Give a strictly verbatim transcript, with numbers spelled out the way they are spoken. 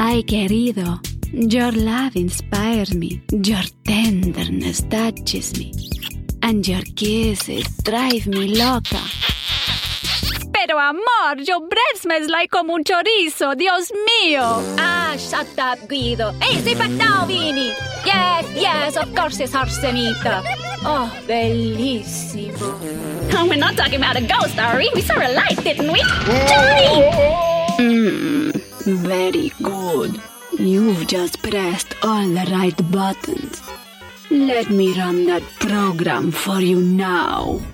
Ay, querido, your love inspires me, your tenderness touches me, and your kisses drive me loca. Pero amor, your breath smells like como un chorizo, Dios mío. Ah, shut up, Guido. Hey, sit back down, Vini. Yes, yes, of course it's arsenita. Oh, bellissimo. Oh, we're not talking about a ghost, are we? We saw a light, didn't we? Johnny! Mmm, very good. You've just pressed all the right buttons. Let me run that program for you now.